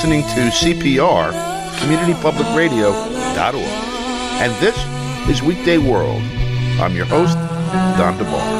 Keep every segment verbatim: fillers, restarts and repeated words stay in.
listening to C P R, community public radio dot org. And this is Weekday World. I'm your host, Don DeBar.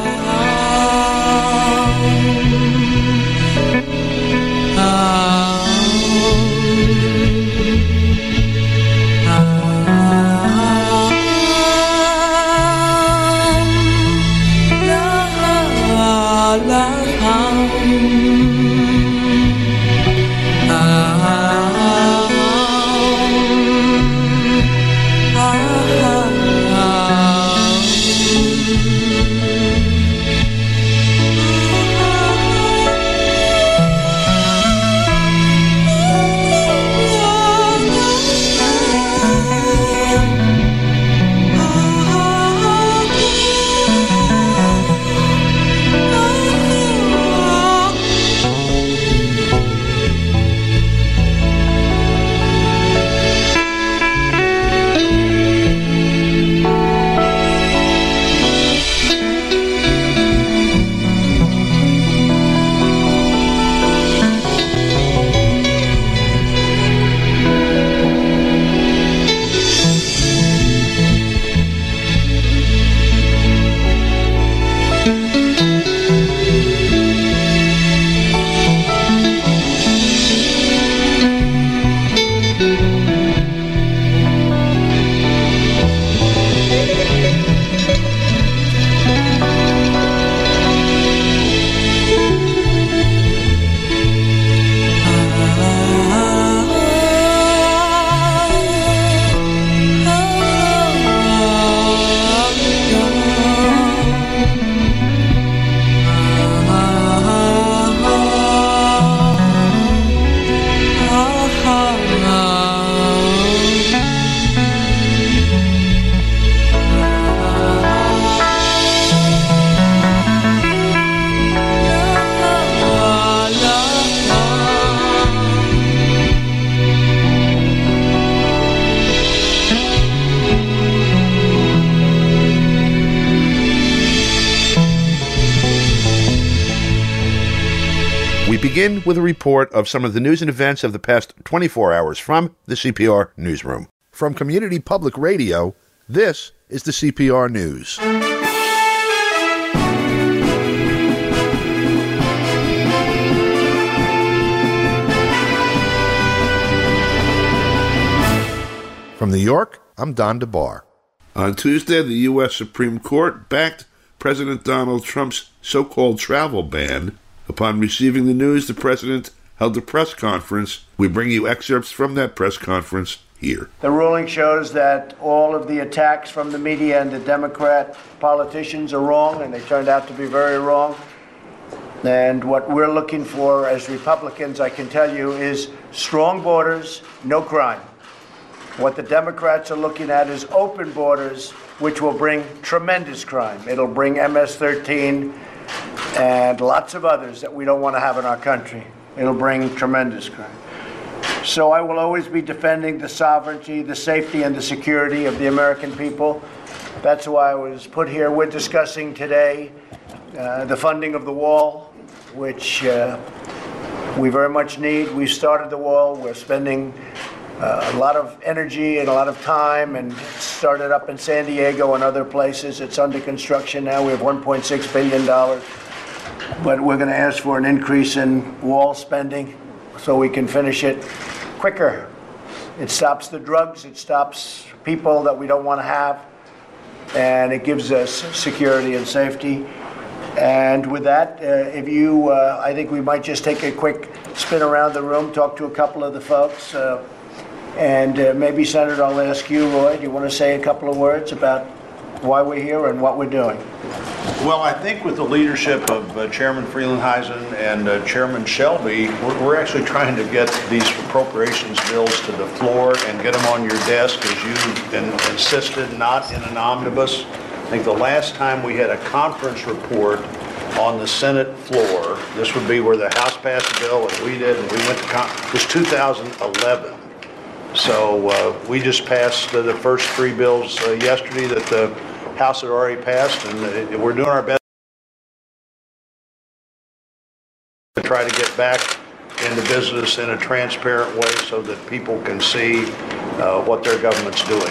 Begin with a report of some of the news and events of the past twenty-four hours from the C P R Newsroom. From Community Public Radio, this is the C P R News. From New York, I'm Don DeBar. On Tuesday, the U S Supreme Court backed President Donald Trump's so-called travel ban. Upon receiving the news, the president held a press conference. We bring you excerpts from that press conference here. The ruling shows that all of the attacks from the media and the Democrat politicians are wrong, and they turned out to be very wrong. And what we're looking for as Republicans, I can tell you, is strong borders, no crime. What the Democrats are looking at is open borders, which will bring tremendous crime. It'll bring M S thirteen and lots of others that we don't want to have in our country. It'll bring tremendous crime. So I will always be defending the sovereignty, the safety, and the security of the American people. That's why I was put here. We're discussing today uh, the funding of the wall, which uh, we very much need. We started the wall. We're spending uh, a lot of energy and a lot of time, and it started up in San Diego and other places. It's under construction now. We have one point six billion dollars. But we're going to ask for an increase in wall spending so we can finish it quicker. It stops the drugs. It stops people that we don't want to have. And it gives us security and safety. And with that, uh, if you, uh, I think we might just take a quick spin around the room, talk to a couple of the folks. Uh, and uh, maybe, Senator, I'll ask you, Roy, do you want to say a couple of words about why we're here and what we're doing? Well, I think with the leadership of uh, Chairman Frelinghuysen and uh, Chairman Shelby, we're, we're actually trying to get these appropriations bills to the floor and get them on your desk, as you've been insisted, not in an omnibus. I think the last time we had a conference report on the Senate floor, this would be where the House passed a bill and we did, and we went to con- it was two thousand eleven. So uh, we just passed uh, the first three bills uh, yesterday that the House had already passed, and uh, we're doing our best to try to get back into business in a transparent way so that people can see uh, what their government's doing.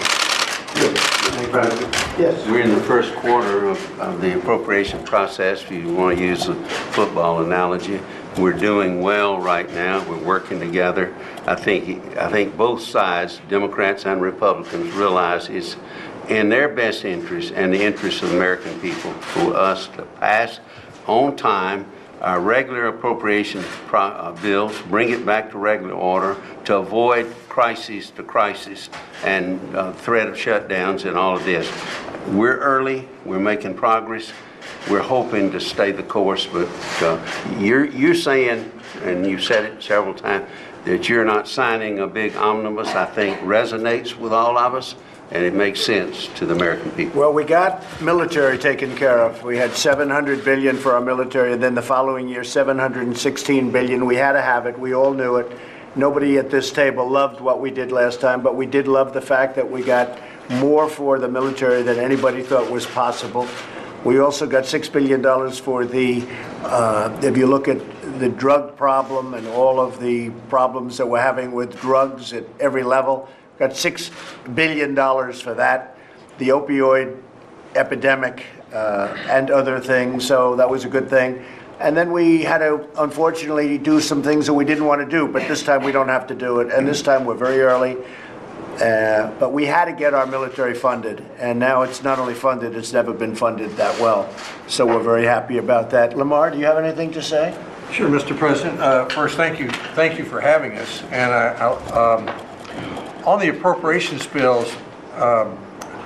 Yes. We're in the first quarter of, of the appropriation process, if you want to use a football analogy. We're doing well right now. We're working together. I think I think both sides, Democrats and Republicans, realize it's in their best interest and the interest of the American people for us to pass on time our regular appropriation pro uh, bills, bring it back to regular order to avoid crisis to crisis and uh, threat of shutdowns and all of this. We're early. We're making progress. We're hoping to stay the course, but uh, you're, you're saying, and you said it several times, that you're not signing a big omnibus, I think resonates with all of us, and it makes sense to the American people. Well, we got military taken care of. We had seven hundred billion dollars for our military, and then the following year, seven hundred sixteen billion dollars. We had to have it. We all knew it. Nobody at this table loved what we did last time, but we did love the fact that we got more for the military than anybody thought was possible. We also got six billion dollars for the, uh, if you look at the drug problem and all of the problems that we're having with drugs at every level, got six billion dollars for that. The opioid epidemic uh, and other things, so that was a good thing. And then we had to, unfortunately, do some things that we didn't want to do, but this time we don't have to do it. And this time we're very early. Uh, but we had to get our military funded, and now it's not only funded, it's never been funded that well. So we're very happy about that. Lamar, do you have anything to say? Sure, Mister President. Uh, first, thank you, thank you for having us. And I, I, um, on the appropriations bills, um,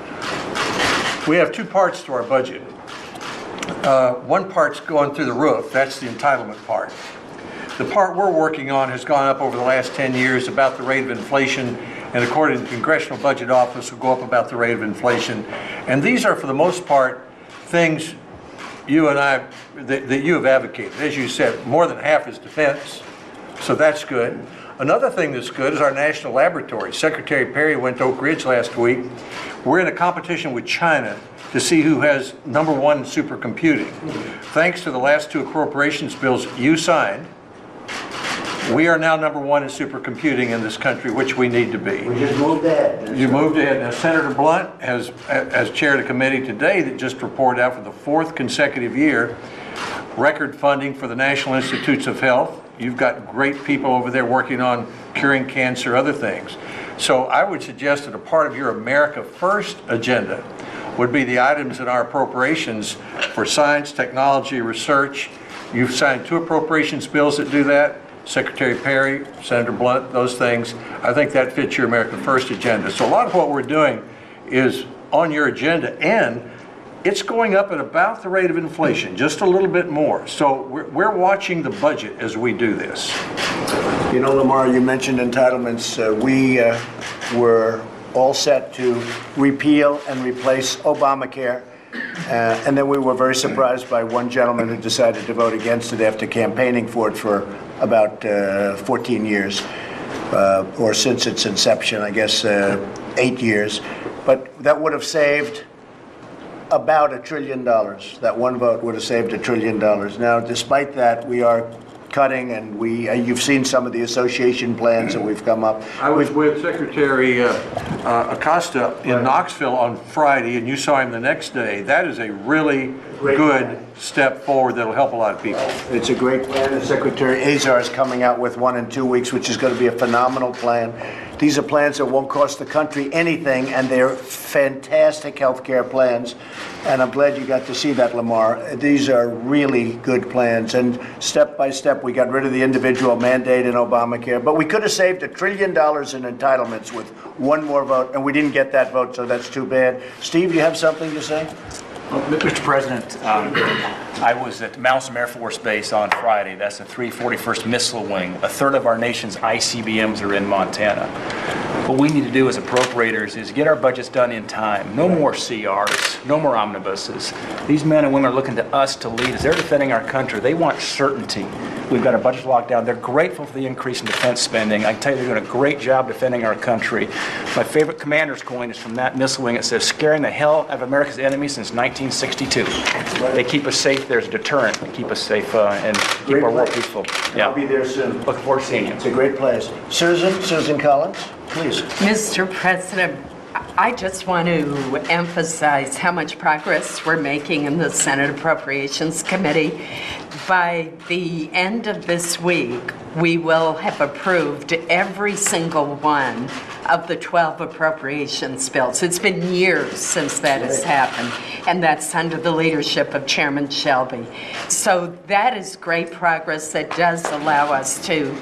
we have two parts to our budget. Uh, one part's going through the roof. That's the entitlement part. The part we're working on has gone up over the last ten years about the rate of inflation, and according to the Congressional Budget Office, will go up about the rate of inflation. And these are, for the most part, things you and I, that, that you have advocated. As you said, more than half is defense, so that's good. Another thing that's good is our national laboratory. Secretary Perry went to Oak Ridge last week. We're in a competition with China to see who has number one in supercomputing. Thanks to the last two appropriations bills you signed, we are now number one in supercomputing in this country, which we need to be. We just moved ahead. You moved ahead. Now, Senator Blunt has, has chaired a committee today that just reported out for the fourth consecutive year record funding for the National Institutes of Health. You've got great people over there working on curing cancer, other things. So I would suggest that a part of your America First agenda would be the items in our appropriations for science, technology, research. You've signed two appropriations bills that do that. Secretary Perry, Senator Blunt, those things. I think that fits your America First agenda. So a lot of what we're doing is on your agenda, and it's going up at about the rate of inflation, just a little bit more. So we're, we're watching the budget as we do this. You know, Lamar, you mentioned entitlements. Uh, we uh, were all set to repeal and replace Obamacare. Uh, and then we were very surprised by one gentleman who decided to vote against it after campaigning for it for about uh, fourteen years, uh, or since its inception, I guess uh, eight years. But that would have saved about a trillion dollars. That one vote would have saved a trillion dollars. Now, despite that, we are cutting, and we uh, you've seen some of the association plans that we've come up. I was with Secretary uh, uh, Acosta in Right. Knoxville on Friday, and you saw him the next day. That is a really Great good plan. step forward that'll help a lot of people. It's a great plan. The Secretary Azar is coming out with one in two weeks, which is going to be a phenomenal plan. These are plans that won't cost the country anything, and they're fantastic health care plans. And I'm glad you got to see that, Lamar. These are really good plans. And step by step, we got rid of the individual mandate in Obamacare. But we could have saved a trillion dollars in entitlements with one more vote, and we didn't get that vote, so that's too bad. Steve, you have something to say? Well, Mister President, um, I was at Malmstrom Air Force Base on Friday. That's the three forty-first Missile Wing. A third of our nation's I C B Ms are in Montana. What we need to do as appropriators is get our budgets done in time. No more C Rs, no more omnibuses. These men and women are looking to us to lead. As they're defending our country, they want certainty. We've got our budget locked down. They're grateful for the increase in defense spending. I can tell you they're doing a great job defending our country. My favorite commander's coin is from that missile wing. It says, scaring the hell out of America's enemies since nineteen sixty-two. They keep us safe. There's a deterrent. They keep us safe uh, and keep Great our war place. peaceful. I'll be there soon. Looking forward to seeing you. It's a great place. Susan, Susan Collins, please. Mister President, I just want to emphasize how much progress we're making in the Senate Appropriations Committee. By the end of this week, we will have approved every single one of the twelve appropriations bills. It's been years since that has happened, and that's under the leadership of Chairman Shelby. So that is great progress that does allow us to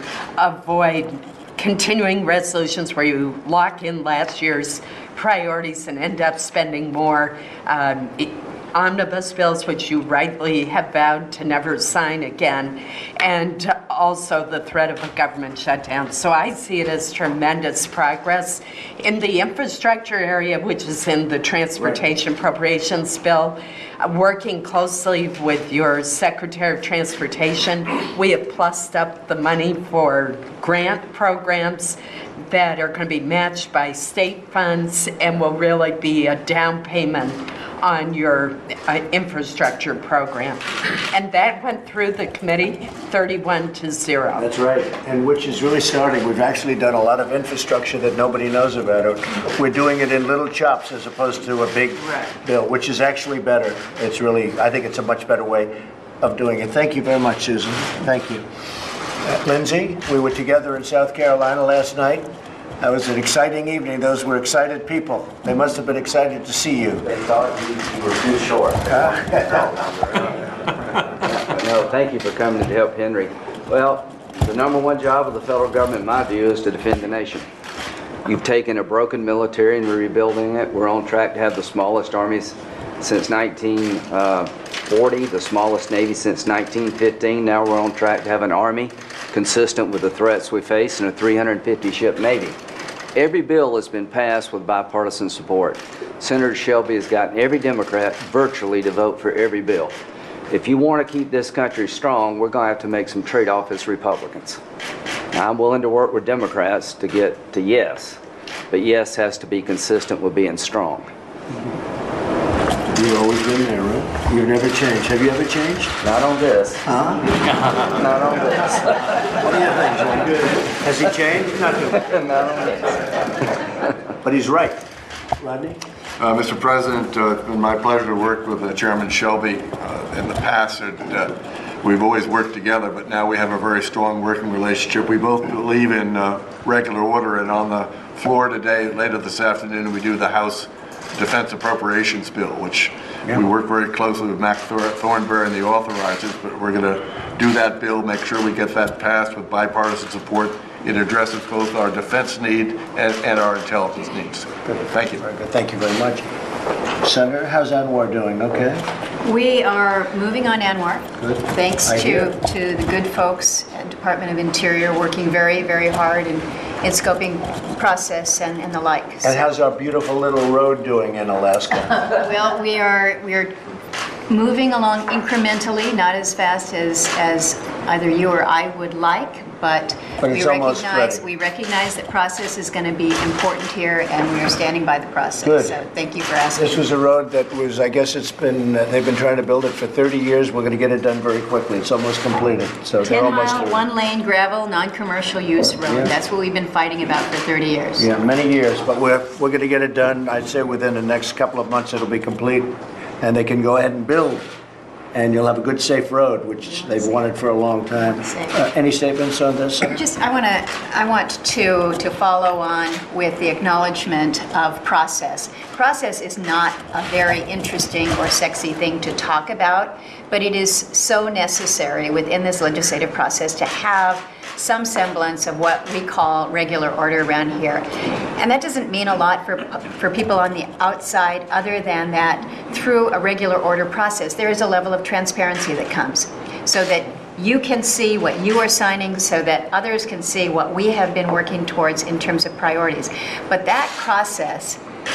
avoid continuing resolutions where you lock in last year's priorities and end up spending more. Um, omnibus bills, which you rightly have vowed to never sign again, and also the threat of a government shutdown. So I see it as tremendous progress. In the infrastructure area, which is in the transportation appropriations bill, uh, working closely with your Secretary of Transportation, we have plussed up the money for grant programs that are going to be matched by state funds and will really be a down payment on your uh, infrastructure program. And that went through the committee thirty-one to zero. That's right, and which is really starting. We've actually done a lot of infrastructure that nobody knows about. We're doing it in little chops as opposed to a big Right. bill, which is actually better. It's really, I think it's a much better way of doing it. Thank you very much, Susan. Thank you. Uh, Lindsay, we were together in South Carolina last night. That was an exciting evening. Those were excited people. They must have been excited to see you. They thought you, you were too short. No, thank you for coming to help Henry. Well, the number one job of the federal government, in my view, is to defend the nation. You've taken a broken military and we're rebuilding it. We're on track to have the smallest armies since nineteen forty, the smallest Navy since nineteen fifteen. Now we're on track to have an Army consistent with the threats we face and a three hundred fifty ship Navy. Every bill has been passed with bipartisan support. Senator Shelby has gotten every Democrat virtually to vote for every bill. If you want to keep this country strong, we're going to have to make some trade-off as Republicans. Now, I'm willing to work with Democrats to get to yes, but yes has to be consistent with being strong. You've always been there, right? You've never changed. Have you ever changed? Not on this. Huh? Not on this. What do you think, John? Has he changed? Nothing. Not on this. But he's right. Rodney? Uh, Mister President, uh, it's been my pleasure to work with uh, Chairman Shelby uh, in the past. And, uh, we've always worked together, but now we have a very strong working relationship. We both believe in uh, regular order, and on the floor today, later this afternoon, we do the House Defense Appropriations Bill, which yeah. we work very closely with Mac Thornberry and the authorizers, but we're going to do that bill, make sure we get that passed with bipartisan support. It addresses both our defense need and, and our intelligence needs. Good. Thank you. Very good. Thank you very much. Senator, how's ANWR doing? Okay? We are moving on ANWR. Good. Thanks I to, hear. to the good folks at Department of Interior working very, very hard in, in scoping process and, and the like. And how's our beautiful little road doing in Alaska? Well, we are we are moving along incrementally, not as fast as, as either you or I would like, but, But we it's almost recognize ready. we recognize that process is going to be important here, and we are standing by the process. Good. So thank you for asking. This was a road that was, I guess it's been, uh, they've been trying to build it for thirty years. We're going to get it done very quickly. It's almost completed. So they're ten almost mile, there. one lane gravel, non-commercial use road. Yeah. That's what we've been fighting about for thirty years. Yeah, many years, but we're, we're going to get it done. I'd say within the next couple of months it'll be complete, and they can go ahead and build, and you'll have a good, safe road, which they've wanted for a long time. Uh, Any statements on this? Just, I want to, I want to, to follow on with the acknowledgement of process. Process is not a very interesting or sexy thing to talk about, but it is so necessary within this legislative process to have some semblance of what we call regular order around here. And that doesn't mean a lot for, for people on the outside, other than that through a regular order process, there is a level of transparency that comes, so that you can see what you are signing so that others can see what we have been working towards in terms of priorities. But that process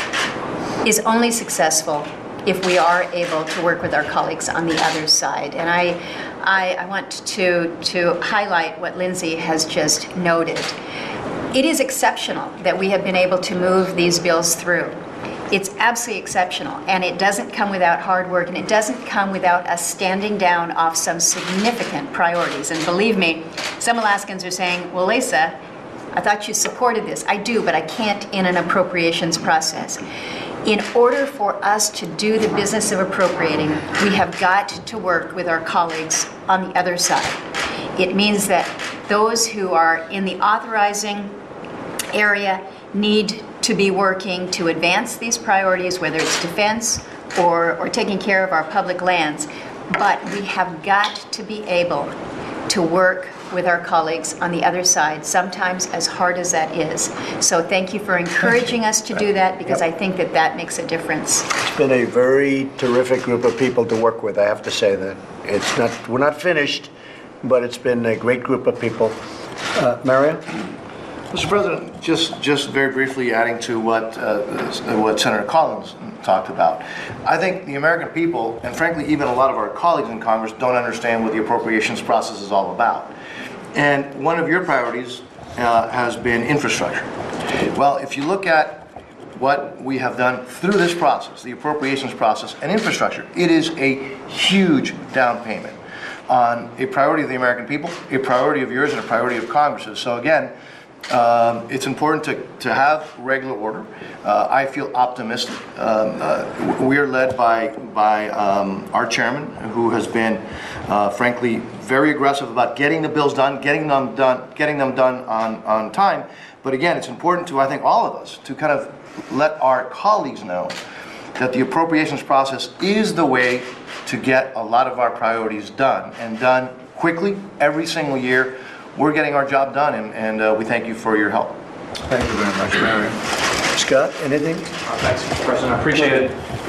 is only successful if we are able to work with our colleagues on the other side. And I, I, I want to, to highlight what Lindsay has just noted. It is exceptional that we have been able to move these bills through. It's absolutely exceptional, and it doesn't come without hard work, and it doesn't come without us standing down off some significant priorities. And believe me, some Alaskans are saying, well, Lisa, I thought you supported this. I do, but I can't in an appropriations process. In order for us to do the business of appropriating, we have got to work with our colleagues on the other side. It means that those who are in the authorizing area need to be working to advance these priorities, whether it's defense or, or taking care of our public lands. But we have got to be able to work with our colleagues on the other side, sometimes as hard as that is. So thank you for encouraging us to do that, because I think that that makes a difference. It's been a very terrific group of people to work with, I have to say that. It's not, we're not finished, but it's been a great group of people. Uh, Mario? Mister President, just just very briefly adding to what uh, what Senator Collins talked about. I think the American people, and frankly even a lot of our colleagues in Congress, don't understand what the appropriations process is all about. And one of your priorities uh, has been infrastructure. Well, if you look at what we have done through this process, the appropriations process and infrastructure, it is a huge down payment on a priority of the American people, a priority of yours, and a priority of Congress's. So again, Um, it's important to, to have regular order. Uh, I feel optimistic. Um, uh, we are led by, by um, our chairman, who has been, uh, frankly, very aggressive about getting the bills done, getting them done, getting them done on, on time. But again, it's important to, I think, all of us to kind of let our colleagues know that the appropriations process is the way to get a lot of our priorities done, and done quickly every single year. We're getting our job done, and, and uh, we thank you for your help. Thank you very much, Mario. Scott, anything? Uh, thanks, Mister President. I appreciate it.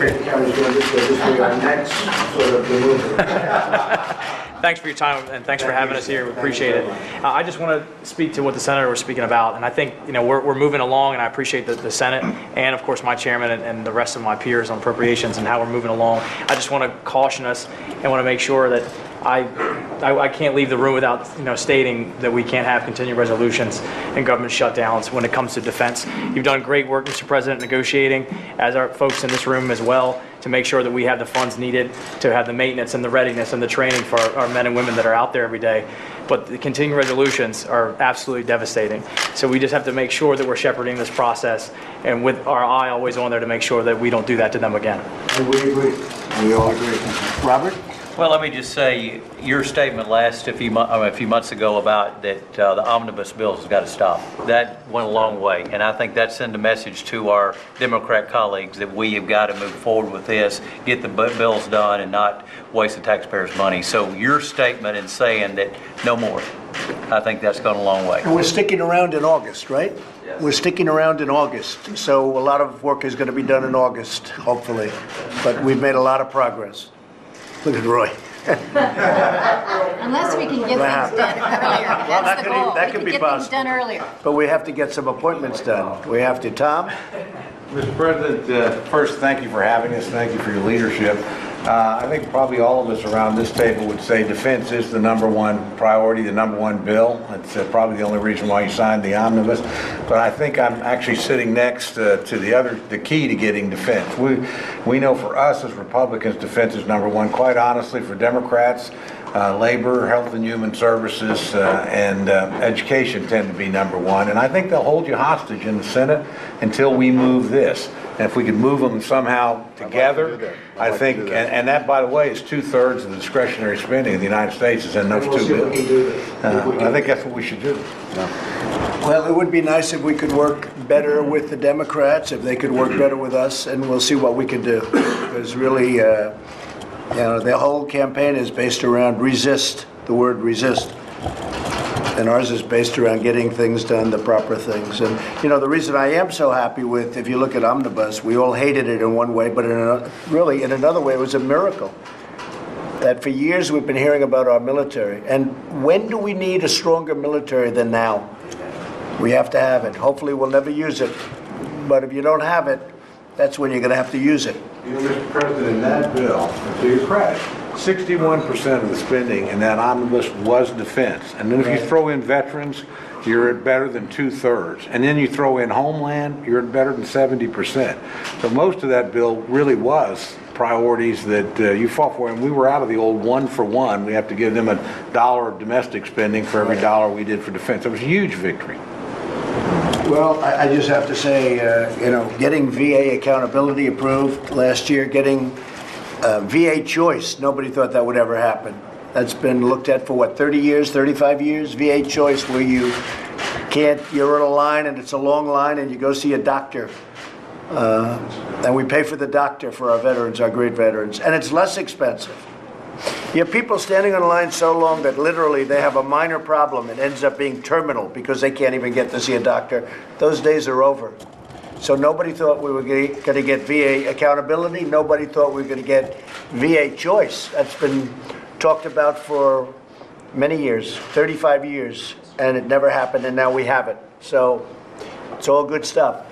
Thanks for your time, and thanks for having us here. We appreciate it. Uh, I just want to speak to what the senator was speaking about, and I think you know we're, we're moving along, and I appreciate the, the Senate and, of course, my chairman and, and the rest of my peers on appropriations and how we're moving along. I just want to caution us and want to make sure that I, I, I can't leave the room without you know stating that we can't have continuing resolutions and government shutdowns when it comes to defense. You've done great work, Mister President, negotiating, as our folks in this room as well, to make sure that we have the funds needed to have the maintenance and the readiness and the training for our, our men and women that are out there every day. But the continuing resolutions are absolutely devastating. So we just have to make sure that we're shepherding this process, and with our eye always on there to make sure that we don't do that to them again. And we agree. We all agree. Robert? Well, let me just say, your statement last a few, mo- uh, a few months ago about that uh, the omnibus bills has got to stop. That went a long way, and I think that sent a message to our Democrat colleagues that we have got to move forward with this, get the bu- bills done, and not waste the taxpayers' money. So your statement in saying that no more, I think that's gone a long way. And we're sticking around in August, right? Yes. We're sticking around in August, so a lot of work is going to be done in August, hopefully. But we've made a lot of progress. Look at Roy. Unless we can get things done earlier. Well, that That's the could- goal. that We could can be get things possible. done earlier. But we have to get some appointments done. We have to. Tom? Mister President, uh, first, thank you for having us. Thank you for your leadership. Uh, I think probably all of us around this table would say defense is the number one priority, the number one bill. It's uh, probably the only reason why you signed the omnibus. But I think I'm actually sitting next uh, to the other, the key to getting defense. We, we know for us as Republicans, defense is number one. Quite honestly, for Democrats, Uh, labor, health and human services, uh, and uh, education tend to be number one. And I think they'll hold you hostage in the Senate until we move this. And if we could move them somehow together, I think, and, and that, by the way, is two-thirds of the discretionary spending of the United States is in those two bills. Uh, I think that's what we should do. Well, it would be nice if we could work better with the Democrats, if they could work better with us, and we'll see what we can do. Because really, uh, you know, the whole campaign is based around resist, the word resist. And ours is based around getting things done, the proper things. And, you know, the reason I am so happy with, if you look at Omnibus, we all hated it in one way, but in a, really, in another way, it was a miracle. that for years we've been hearing about our military. And when do we need a stronger military than now? We have to have it. Hopefully we'll never use it. But if you don't have it, that's when you're going to have to use it. You know, Mister President, that bill, to your credit, sixty-one percent of the spending in that omnibus was defense. And then if you throw in veterans, you're at better than two-thirds. And then you throw in Homeland, you're at better than seventy percent. So most of that bill really was priorities that uh, you fought for. And we were out of the old one for one. We have to give them a dollar of domestic spending for every dollar we did for defense. It was a huge victory. Well, I, I just have to say, uh, you know, getting V A accountability approved last year, getting uh, V A choice, nobody thought that would ever happen. That's been looked at for, what, thirty years, thirty-five years? V A choice, where you can't, you're in a line and it's a long line and you go see a doctor. Uh, and we pay for the doctor for our veterans, our great veterans. And it's less expensive. You have people standing on a line so long that literally they have a minor problem. It ends up being terminal because they can't even get to see a doctor. Those days are over. So nobody thought we were going to get V A accountability. Nobody thought we were going to get V A choice. That's been talked about for many years, thirty-five years, and it never happened, and now we have it. So it's all good stuff.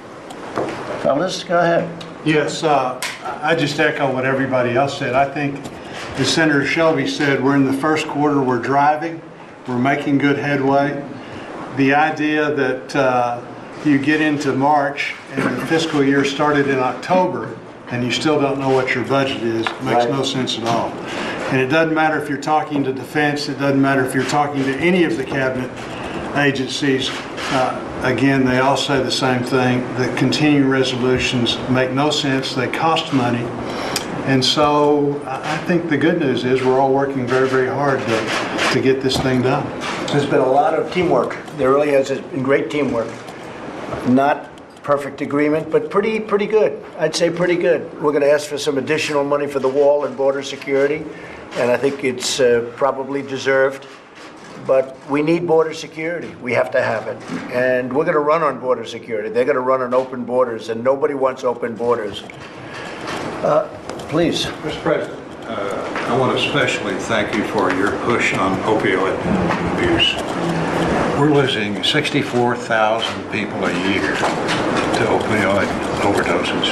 Fellas, go ahead. Yes, uh, I just echo what everybody else said. I think, as Senator Shelby said, we're in the first quarter, we're driving, we're making good headway. The idea that uh, you get into March and the fiscal year started in October and you still don't know what your budget is makes no sense at all. And it doesn't matter if you're talking to defense, it doesn't matter if you're talking to any of the cabinet agencies. Uh, again, they all say the same thing, that continuing resolutions make no sense, they cost money. And so I think the good news is we're all working very, very hard to, to get this thing done. There's been a lot of teamwork. There really has been great teamwork. Not perfect agreement, but pretty, pretty good. I'd say pretty good. We're going to ask for some additional money for the wall and border security, and I think it's uh, probably deserved. But we need border security. We have to have it. And we're going to run on border security. They're going to run on open borders, and nobody wants open borders. Uh, please. Mister President, uh, I want to especially thank you for your push on opioid abuse. We're losing sixty-four thousand people a year to opioid overdoses.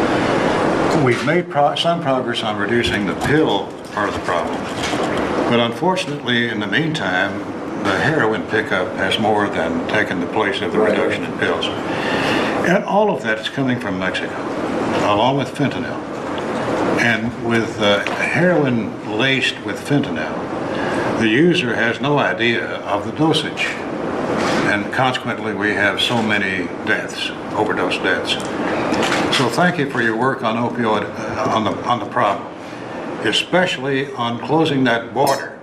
We've made pro- some progress on reducing the pill part of the problem. But unfortunately, in the meantime, the heroin pickup has more than taken the place of the reduction in pills. And all of that is coming from Mexico, along with fentanyl. And with uh, heroin laced with fentanyl, the user has no idea of the dosage. And consequently, we have so many deaths, overdose deaths. So thank you for your work on opioid, uh, on the on the problem, especially on closing that border.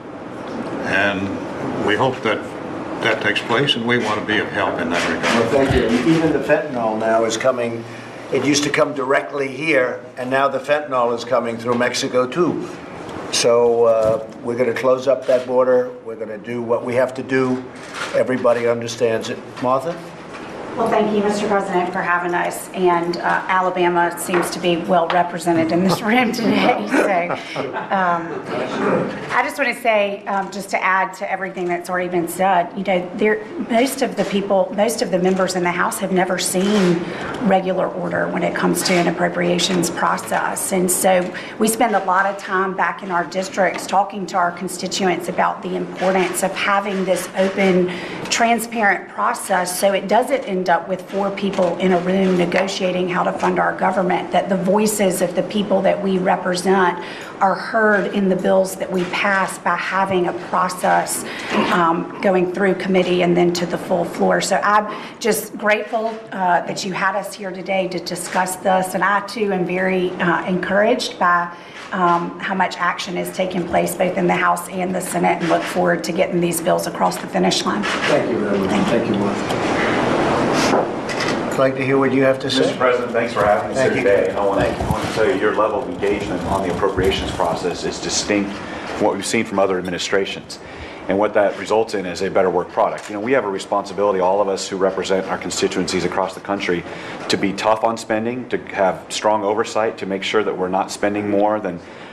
And we hope that that takes place, and we want to be of help in that regard. Well, thank you. And even the fentanyl now is coming. It used to come directly here, and now the fentanyl is coming through Mexico too. So uh, we're going to close up that border. We're going to do what we have to do. Everybody understands it. Martha? Well, thank you, Mister President, for having us. And uh, Alabama seems to be well represented in this room today. So um, I just want to say, um, just to add to everything that's already been said, you know, there, most of the people, most of the members in the House have never seen regular order when it comes to an appropriations process. And so we spend a lot of time back in our districts talking to our constituents about the importance of having this open, transparent process so it doesn't end up with four people in a room negotiating how to fund our government, that the voices of the people that we represent are heard in the bills that we pass by having a process um, going through committee and then to the full floor. So I'm just grateful uh, that you had us here today to discuss this, and I too am very uh, encouraged by um, how much action is taking place both in the House and the Senate, and look forward to getting these bills across the finish line. Thank you very much. Thank, Thank you, Martha. I'd like to hear what you have to say. Mister President, thanks for having us Thank here you. today. I want, to, I want to tell you your level of engagement on the appropriations process is distinct from what we've seen from other administrations. And what that results in is a better work product. You know, we have a responsibility, all of us who represent our constituencies across the country, to be tough on spending, to have strong oversight, to make sure that we're not spending more than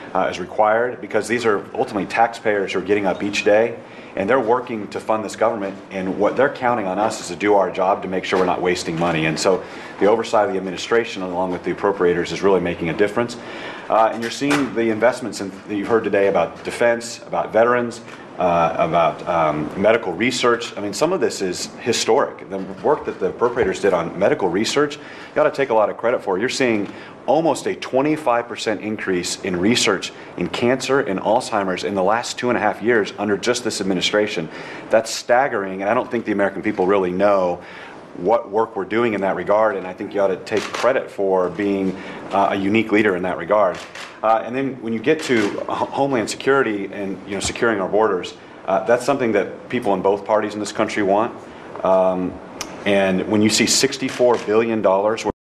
uh, is required, because these are ultimately taxpayers who are getting up each day, and they're working to fund this government, and what they're counting on us is to do our job to make sure we're not wasting money. And so the oversight of the administration, along with the appropriators, is really making a difference. Uh, and you're seeing the investments in, that you've heard today about defense, about veterans, uh, about um, medical research. I mean, some of this is historic. The work that the appropriators did on medical research, you got to take a lot of credit for. You're seeing almost a twenty-five percent increase in research in cancer and Alzheimer's in the last two and a half years under just this administration. That's staggering, and I don't think the American people really know what work we're doing in that regard, and I think you ought to take credit for being uh, a unique leader in that regard. Uh, and then when you get to Homeland Security and you know securing our borders, uh, that's something that people in both parties in this country want. Um, and when you see sixty-four billion dollars worth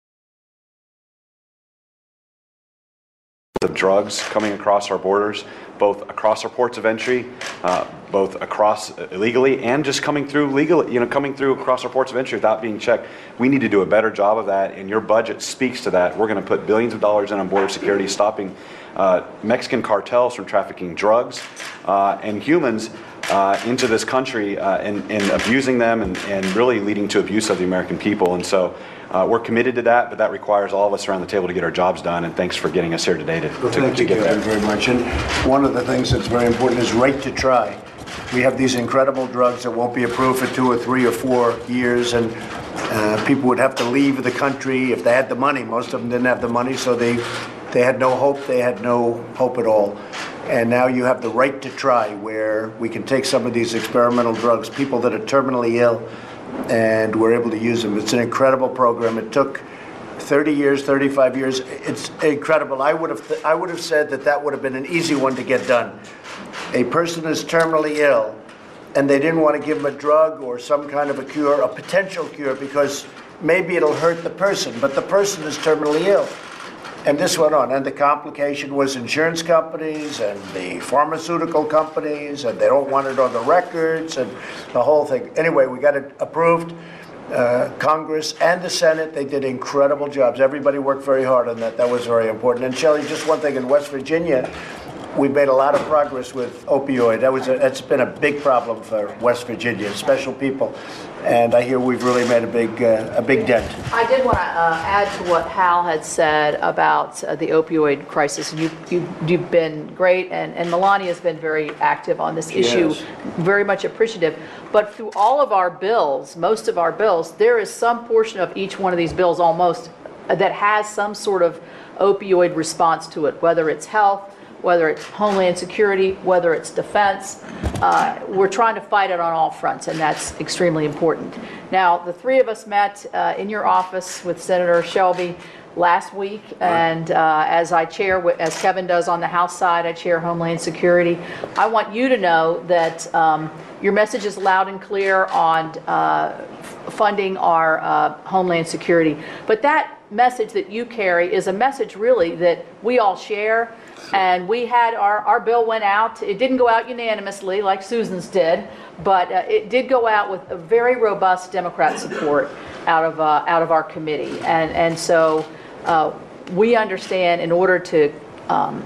of drugs coming across our borders, both across our ports of entry, uh, both across illegally and just coming through legally, you know, coming through across our ports of entry without being checked. We need to do a better job of that, and your budget speaks to that. We're going to put billions of dollars in on border security, stopping uh, Mexican cartels from trafficking drugs uh, and humans uh, into this country uh, and, and abusing them and, and really leading to abuse of the American people. And so Uh, we're committed to that, but that requires all of us around the table to get our jobs done, and thanks for getting us here today to, well, to, thank to you, get Kevin, that. very much. And one of the things that's very important is right to try. We have these incredible drugs that won't be approved for two or three or four years, and uh, people would have to leave the country if they had the money. Most of them didn't have the money, so they, they had no hope. They had no hope at all. And now you have the right to try, where we can take some of these experimental drugs, people that are terminally ill, and we're able to use them. It's an incredible program. It took thirty years, thirty-five years. It's incredible. I would have th- I would have said that that would have been an easy one to get done. A person is terminally ill, and they didn't want to give them a drug or some kind of a cure, a potential cure, because maybe it'll hurt the person, but the person is terminally ill. And this went on, and the complication was insurance companies and the pharmaceutical companies, and they don't want it on the records, and the whole thing. Anyway, we got it approved. Uh, Congress and the Senate, they did incredible jobs. Everybody worked very hard on that. That was very important. And Shelley, just one thing, in West Virginia, we made a lot of progress with opioid. That was a, that's been a big problem for West Virginia, special people. And I hear we've really made a big uh, a big dent. I did want to uh, add to what Hal had said about uh, the opioid crisis. You, you, you've been great, and, and Melania has been very active on this issue, Yes. very much appreciative. But through all of our bills, most of our bills, there is some portion of each one of these bills almost uh, that has some sort of opioid response to it, whether it's health, whether it's Homeland Security, whether it's defense. Uh, we're trying to fight it on all fronts, and that's extremely important. Now, the three of us met uh, in your office with Senator Shelby last week, and uh, as I chair, as Kevin does on the House side, I chair Homeland Security. I want you to know that um, your message is loud and clear on uh, funding our uh, Homeland Security, but that message that you carry is a message really that we all share. And we had our, our bill went out. It didn't go out unanimously like Susan's did, but uh, it did go out with a very robust Democrat support out of uh, out of our committee. And and so uh, we understand, in order to um,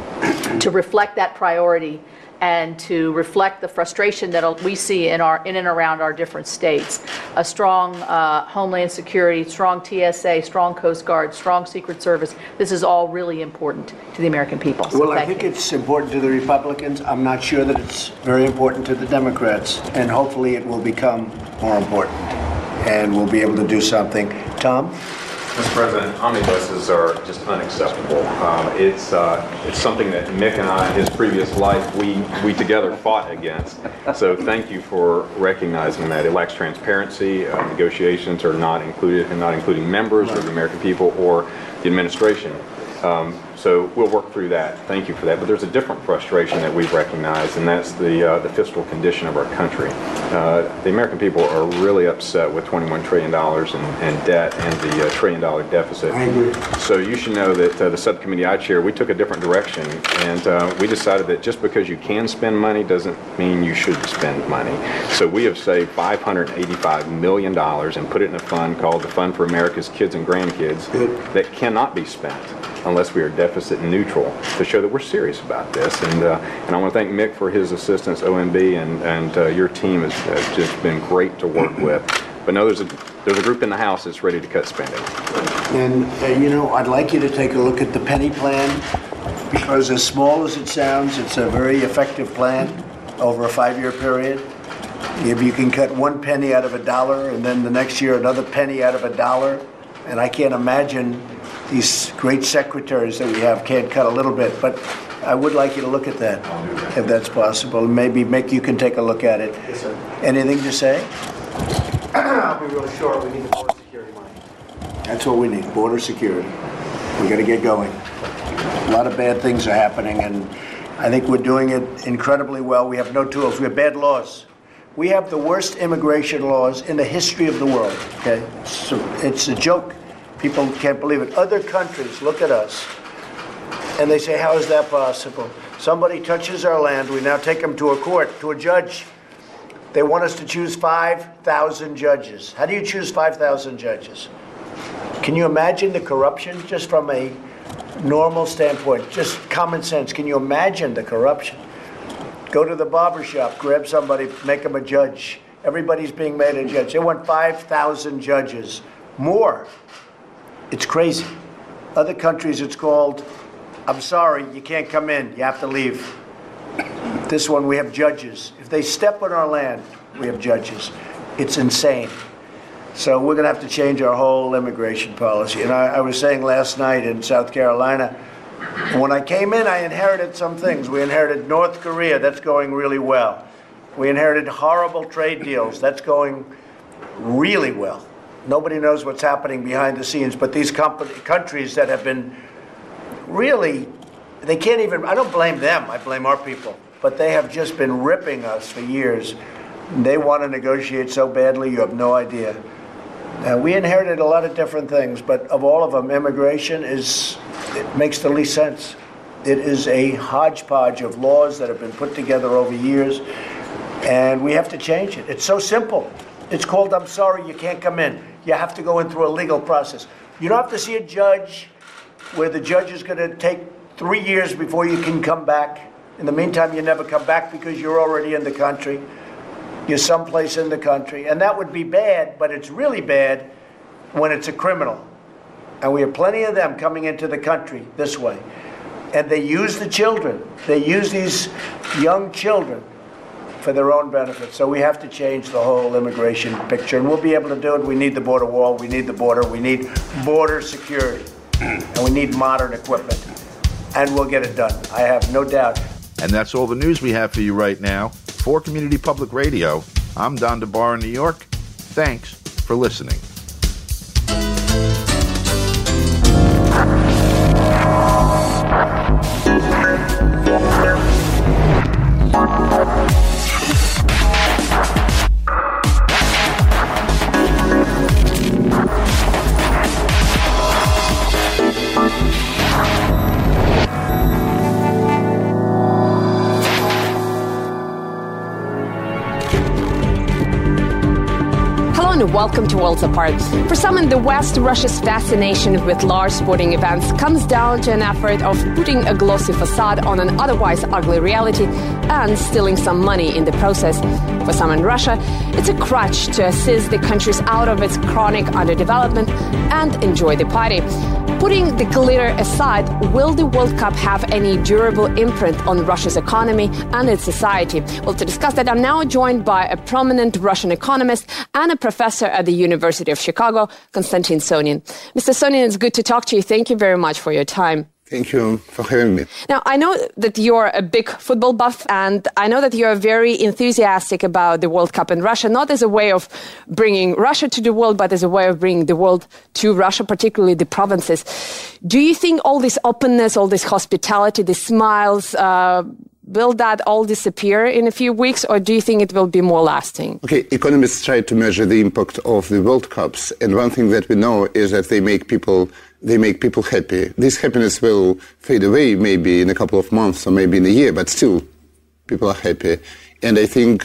to reflect that priority and to reflect the frustration that we see in our in and around our different states, a strong uh, Homeland Security, strong T S A, strong Coast Guard, strong Secret Service. This is all really important to the American people. So Well, I thank think you. it's important to the Republicans. I'm not sure that it's very important to the Democrats, and hopefully it will become more important, and we'll be able to do something. Tom? Mister President, omnibuses are just unacceptable. Um, it's uh, it's something that Mick and I, in his previous life, we we together fought against. So thank you for recognizing that. It lacks transparency. Uh, negotiations are not included, and not including members or the American people or the administration. Um, so we'll work through that. Thank you for that. But there's a different frustration that we've recognized, and that's the uh, the fiscal condition of our country. Uh, the American people are really upset with twenty-one trillion dollars in, in debt and the uh, trillion dollar deficit. I agree. So you should know that uh, the subcommittee I chair, we took a different direction, and uh, we decided that just because you can spend money doesn't mean you should spend money. So we have saved five hundred eighty-five million dollars and put it in a fund called the Fund for America's Kids and Grandkids. Good. That cannot be spent unless we are deficit deficit neutral to show that we're serious about this. And uh, and I want to thank Mick for his assistance, O M B, and, and uh, your team has, has just been great to work with. But no, there's a, there's a group in the House that's ready to cut spending. And, uh, you know, I'd like you to take a look at the penny plan, because as small as it sounds, it's a very effective plan over a five-year period. If you can cut one penny out of a dollar, and then the next year another penny out of a dollar, and I can't imagine these great secretaries that we have can't cut a little bit, but I would like you to look at that, if that's possible. Maybe Mick, you can take a look at it. Yes, sir. Anything to say? I'll be really short. We need the border security money. That's what we need, border security. We got to get going. A lot of bad things are happening, and I think we're doing it incredibly well. We have no tools. We have bad laws. We have the worst immigration laws in the history of the world, okay? So it's a joke. People can't believe it. Other countries look at us, and they say, how is that possible? Somebody touches our land, we now take them to a court, to a judge. They want us to choose five thousand judges. How do you choose five thousand judges? Can you imagine the corruption just from a normal standpoint, just common sense? Can you imagine the corruption? Go to the barber shop, grab somebody, make them a judge. Everybody's being made a judge. They want five thousand judges, more. It's crazy. Other countries, it's called, I'm sorry, you can't come in, you have to leave. This one, we have judges. If they step on our land, we have judges. It's insane. So we're going to have to change our whole immigration policy. And I, I was saying last night in South Carolina, when I came in, I inherited some things. We inherited North Korea. That's going really well. We inherited horrible trade deals. That's going really well. Nobody knows what's happening behind the scenes, but these company, countries that have been really, they can't even, I don't blame them. I blame our people. But they have just been ripping us for years. They want to negotiate so badly, you have no idea. Uh, we inherited a lot of different things, but of all of them, immigration is, it makes the least sense. It is a hodgepodge of laws that have been put together over years, and we have to change it. It's so simple. It's called, I'm sorry, you can't come in. You have to go in through a legal process. You don't have to see a judge where the judge is going to take three years before you can come back. In the meantime, you never come back because you're already in the country. You're someplace in the country. And that would be bad, but it's really bad when it's a criminal. And we have plenty of them coming into the country this way. And they use the children. They use these young children for their own benefit. So we have to change the whole immigration picture. And we'll be able to do it. We need the border wall. We need the border. We need border security. And we need modern equipment. And we'll get it done. I have no doubt. And that's all the news we have for you right now. For Community Public Radio, I'm Don DeBar in New York. Thanks for listening. Welcome to Worlds Apart. For some in the West, Russia's fascination with large sporting events comes down to an effort of putting a glossy facade on an otherwise ugly reality and stealing some money in the process. For some in Russia, it's a crutch to assist the countries out of its chronic underdevelopment and enjoy the party. Putting the glitter aside, will the World Cup have any durable imprint on Russia's economy and its society? Well, to discuss that, I'm now joined by a prominent Russian economist and a professor at the University of Chicago, Konstantin Sonin. Mister Sonin, it's good to talk to you. Thank you very much for your time. Thank you for having me. Now, I know that you're a big football buff, and I know that you're very enthusiastic about the World Cup in Russia, not as a way of bringing Russia to the world, but as a way of bringing the world to Russia, particularly the provinces. Do you think all this openness, all this hospitality, the smiles, uh, will that all disappear in a few weeks, or do you think it will be more lasting? Okay, economists try to measure the impact of the World Cups, and one thing that we know is that they make people they make people happy. This happiness will fade away maybe in a couple of months or maybe in a year, but still people are happy. And I think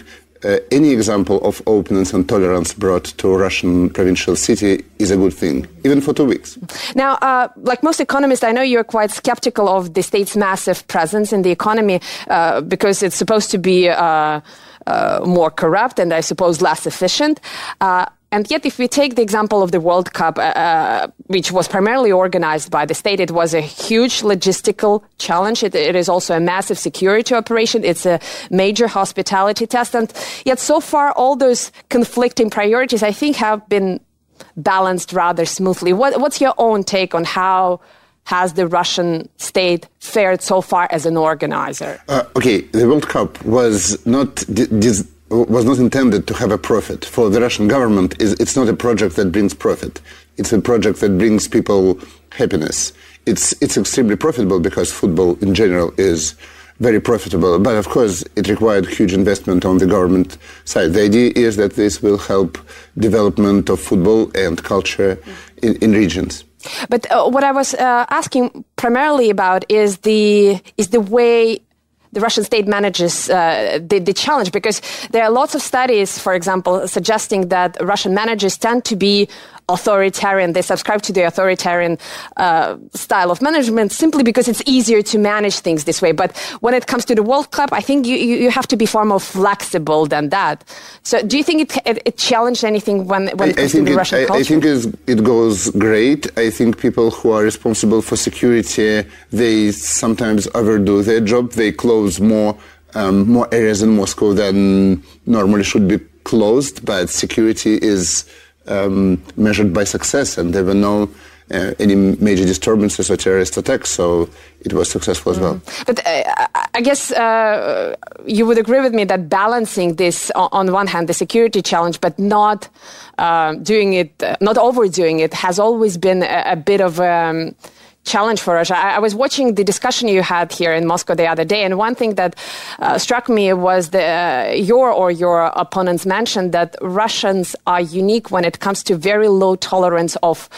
uh, any example of openness and tolerance brought to a Russian provincial city is a good thing, even for two weeks. Now, uh, like most economists, I know you're quite skeptical of the state's massive presence in the economy uh, because it's supposed to be uh, uh, more corrupt and, I suppose, less efficient. Uh, And yet, if we take the example of the World Cup, uh, which was primarily organized by the state, it was a huge logistical challenge. It, it is also a massive security operation. It's a major hospitality test. And yet, so far, all those conflicting priorities, I think, have been balanced rather smoothly. What, what's your own take on how has the Russian state fared so far as an organizer? Uh, okay, the World Cup was not dis- was not intended to have a profit. For the Russian government, it's not a project that brings profit. It's a project that brings people happiness. It's it's extremely profitable because football in general is very profitable. But of course, it required huge investment on the government side. The idea is that this will help development of football and culture in, in regions. But uh, what I was uh, asking primarily about is the is the way the Russian state manages uh, the, the challenge, because there are lots of studies, for example, suggesting that Russian managers tend to be authoritarian. They subscribe to the authoritarian uh, style of management simply because it's easier to manage things this way. But when it comes to the World Cup, I think you, you, you have to be far more flexible than that. So do you think it, it, it challenged anything when, when it comes to the it, Russian I, culture? I think it's, it goes great. I think people who are responsible for security, they sometimes overdo their job. They close more, um, more areas in Moscow than normally should be closed, but security is Um, measured by success, and there were no uh, any major disturbances or terrorist attacks, so it was successful as well. But uh, I guess uh, you would agree with me that balancing this, on one hand, the security challenge, but not uh, doing it, uh, not overdoing it, has always been a, a bit of um, challenge for Russia. I, I was watching the discussion you had here in Moscow the other day, and one thing that uh, struck me was the, uh, your or your opponents mentioned that Russians are unique when it comes to very low tolerance of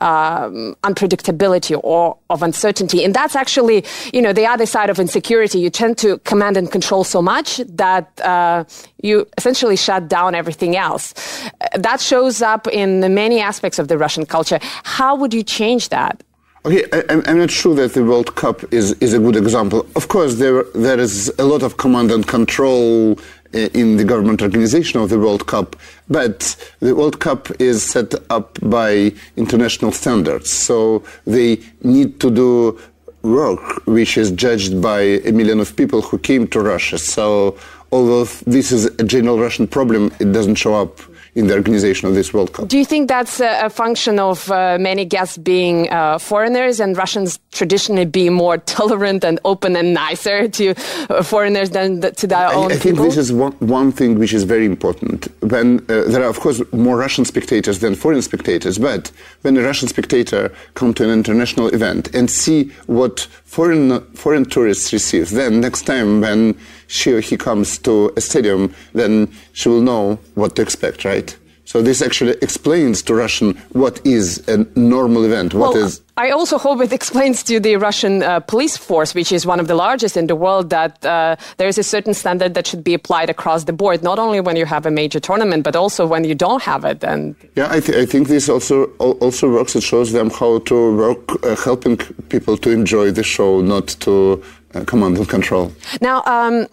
um, unpredictability or of uncertainty. And that's actually, you know, the other side of insecurity. You tend to command and control so much that uh, you essentially shut down everything else. Uh, that shows up in many aspects of the Russian culture. How would you change that? Okay, I, I'm not sure that the World Cup is, is a good example. Of course, there there is a lot of command and control in the government organization of the World Cup, but the World Cup is set up by international standards, so they need to do work which is judged by a million of people who came to Russia. So although this is a general Russian problem, it doesn't show up in the organization of this World Cup. Do you think that's a, a function of uh, many guests being uh, foreigners and Russians traditionally being more tolerant and open and nicer to uh, foreigners than the, to their I, own I think people? this is one, one thing which is very important. When uh, there are, of course, more Russian spectators than foreign spectators, but when a Russian spectator comes to an international event and see what foreign foreign tourists receive, then next time when she or he comes to a stadium, then she will know what to expect, right? So this actually explains to Russian what is a normal event, what well, is... I also hope it explains to the Russian uh, police force, which is one of the largest in the world, that uh, there is a certain standard that should be applied across the board, not only when you have a major tournament, but also when you don't have it. And yeah, I, th- I think this also also works. It shows them how to work, uh, helping people to enjoy the show, not to uh, command and control. Now, um,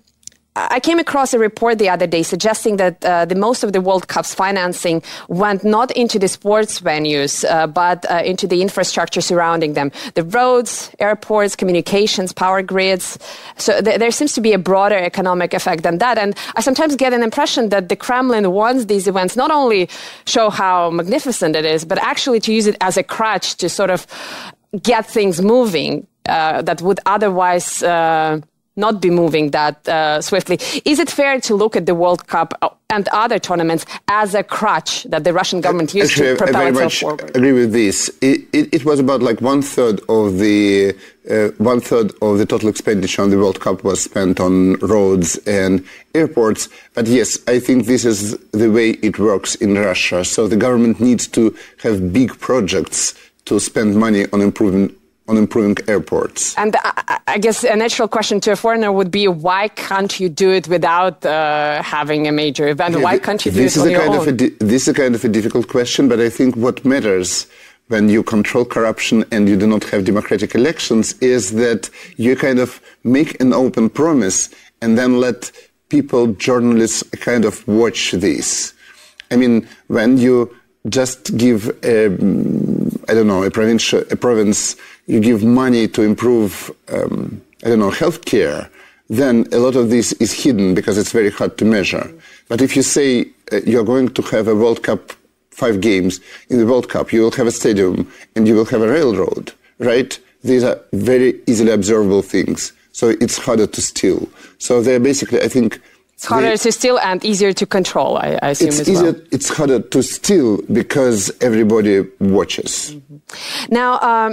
I came across a report the other day suggesting that uh, the most of the World Cup's financing went not into the sports venues, uh, but uh, into the infrastructure surrounding them. The roads, airports, communications, power grids. So th- there seems to be a broader economic effect than that. And I sometimes get an impression that the Kremlin wants these events not only show how magnificent it is, but actually to use it as a crutch to sort of get things moving uh, that would otherwise... Uh, not be moving that uh, swiftly. Is it fair to look at the World Cup and other tournaments as a crutch that the Russian government used Actually, to propel I very itself much forward? Agree with this. It, it, it was about like one third of the uh, one third of the total expenditure on the World Cup was spent on roads and airports. But yes, I think this is the way it works in Russia. So the government needs to have big projects to spend money on improving on improving airports. And I, I guess a natural question to a foreigner would be, why can't you do it without uh, having a major event? Yeah, why can't you do this it is on a your kind own? Of a di- this is a kind of a difficult question, but I think what matters when you control corruption and you do not have democratic elections is that you kind of make an open promise and then let people, journalists, kind of watch this. I mean, when you just give, a, I don't know, a province, a province, you give money to improve, um, I don't know, healthcare, then a lot of this is hidden because it's very hard to measure. But if you say uh, you're going to have a World Cup, five games in the World Cup, you will have a stadium and you will have a railroad, right? These are very easily observable things. So it's harder to steal. So they're basically, I think... It's harder they, to steal and easier to control, I, I assume, it's as easier, well. It's harder to steal because everybody watches. Mm-hmm. Now, um,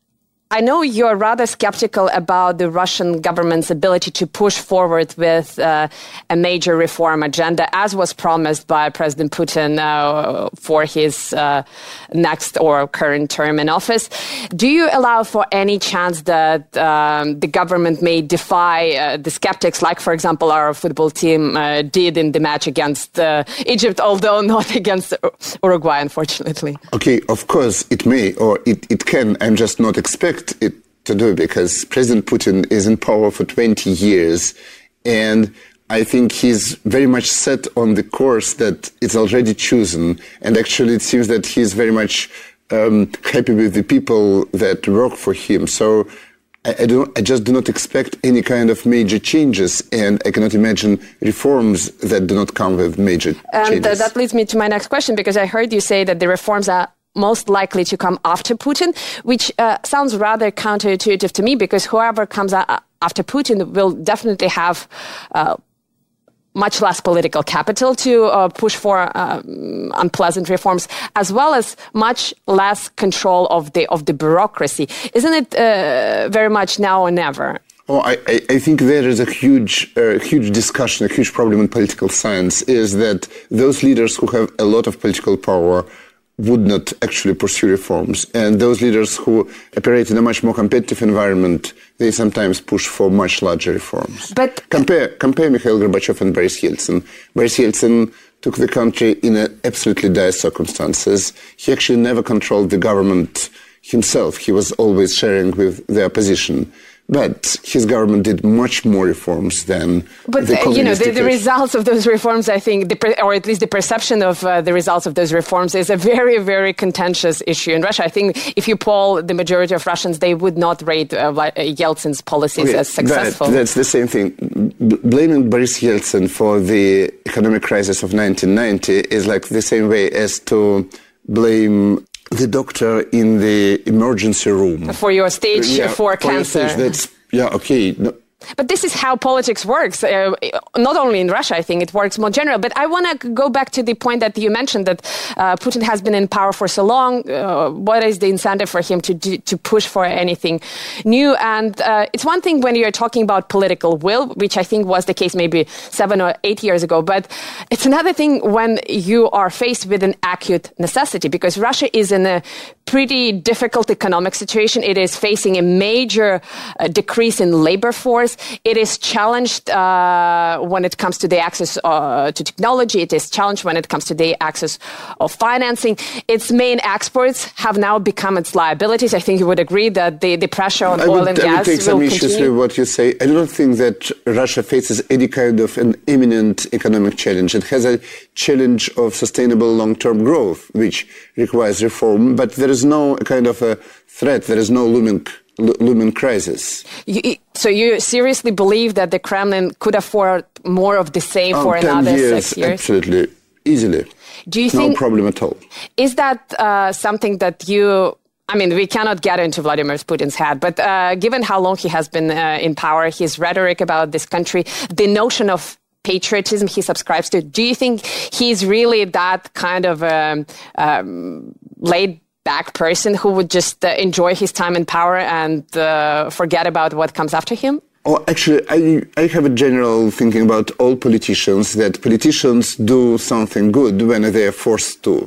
I know you're rather skeptical about the Russian government's ability to push forward with uh, a major reform agenda, as was promised by President Putin uh, for his uh, next or current term in office. Do you allow for any chance that um, the government may defy uh, the skeptics, like, for example, our football team uh, did in the match against uh, Egypt, although not against Uruguay, unfortunately? Okay, of course it may, or it, it can. I'm just not expecting it to do because President Putin is in power for twenty years, and I think he's very much set on the course that it's already chosen, and actually it seems that he's very much um, happy with the people that work for him. So I, I, don't, I just do not expect any kind of major changes, and I cannot imagine reforms that do not come with major and changes. And uh, that leads me to my next question, because I heard you say that the reforms are most likely to come after Putin, which uh, sounds rather counterintuitive to me, because whoever comes a- after Putin will definitely have uh, much less political capital to uh, push for uh, unpleasant reforms, as well as much less control of the of the bureaucracy. Isn't it uh, very much now or never? Oh, I, I think there is a huge, uh, huge discussion, a huge problem in political science, is that those leaders who have a lot of political power would not actually pursue reforms. And those leaders who operate in a much more competitive environment, they sometimes push for much larger reforms. But compare, compare Mikhail Gorbachev and Boris Yeltsin. Boris Yeltsin took the country in a absolutely dire circumstances. He actually never controlled the government himself. He was always sharing with the opposition. But his government did much more reforms than but, the uh, you know, the, the dictatorship. results of those reforms, I think, the pre- or at least the perception of uh, the results of those reforms is a very, very contentious issue in Russia. I think if you poll the majority of Russians, they would not rate uh, Yeltsin's policies okay, as successful. That, that's the same thing. B- blaming Boris Yeltsin for the economic crisis of nineteen ninety is like the same way as to blame the doctor in the emergency room. For your stage yeah, four for cancer. Your stage, that's, yeah, okay. No. But this is how politics works, uh, not only in Russia, I think it works more general. But I want to go back to the point that you mentioned, that uh, Putin has been in power for so long. Uh, what is the incentive for him to do, to push for anything new? And uh, it's one thing when you're talking about political will, which I think was the case maybe seven or eight years ago. But it's another thing when you are faced with an acute necessity, because Russia is in a pretty difficult economic situation. It is facing a major uh, decrease in labor force. It is challenged uh, when it comes to the access uh, to technology. It is challenged when it comes to the access of financing. Its main exports have now become its liabilities. I think you would agree that the, the pressure on I oil would, and I gas would take will some continue. issues with what you say. I do not think that Russia faces any kind of an imminent economic challenge. It has a challenge of sustainable long-term growth, which requires reform, but there is no kind of a threat. There is no looming looming crisis. You, so you seriously believe that the Kremlin could afford more of the same oh, for another years, six years? Absolutely, easily. Do you no think, problem at all. Is that uh, something that you... I mean, we cannot get into Vladimir Putin's head, but uh, given how long he has been uh, in power, his rhetoric about this country, the notion of patriotism he subscribes to, do you think he's really that kind of um, um, laid back person who would just uh, enjoy his time in power and uh, forget about what comes after him? Oh, actually, I, I have a general thinking about all politicians, that politicians do something good when they are forced to.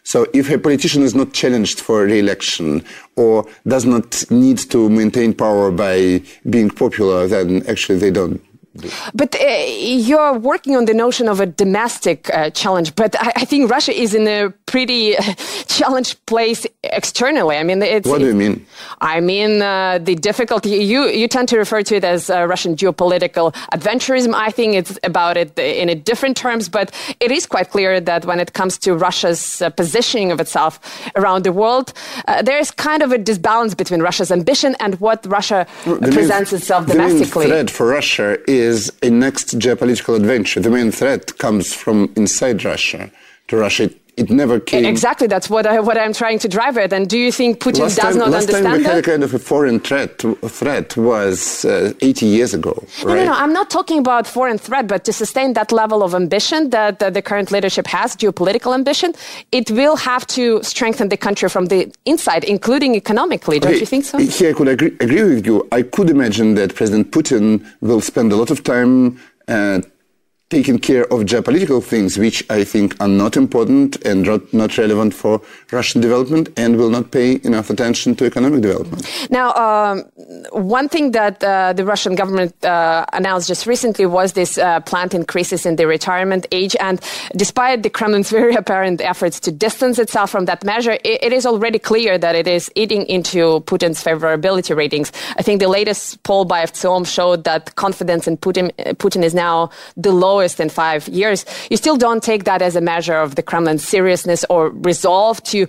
So if a politician is not challenged for re-election or does not need to maintain power by being popular, then actually they don't. But uh, you're working on the notion of a domestic uh, challenge, but I, I think Russia is in a pretty uh, challenged place externally. I mean, it's... What do you mean? I mean, uh, the difficulty, you, you tend to refer to it as uh, Russian geopolitical adventurism. I think it's about it in a different terms, but it is quite clear that when it comes to Russia's uh, positioning of itself around the world, uh, there is kind of a disbalance between Russia's ambition and what Russia the presents main, itself domestically. The main threat for Russia is is a next geopolitical adventure. The main threat comes from inside Russia to Russia. It, it never came... Exactly, that's what, I, what I'm trying to drive at. And do you think Putin last does time, not last understand time we that? had a kind of a foreign threat, threat was uh, eighty years ago, no, right? No, no, I'm not talking about foreign threat, but to sustain that level of ambition that uh, the current leadership has, geopolitical ambition, it will have to strengthen the country from the inside, including economically. Don't okay, you think so? Here I could agree, agree with you. I could imagine that President Putin will spend a lot of time uh, taking care of geopolitical things, which I think are not important and not relevant for Russian development, and will not pay enough attention to economic development. Now, um, one thing that uh, the Russian government uh, announced just recently was this uh, planned increases in the retirement age. And despite the Kremlin's very apparent efforts to distance itself from that measure, it, it is already clear that it is eating into Putin's favorability ratings. I think the latest poll by F T S O M showed that confidence in Putin, Putin is now the lowest in five years. You still don't take that as a measure of the Kremlin's seriousness or resolve to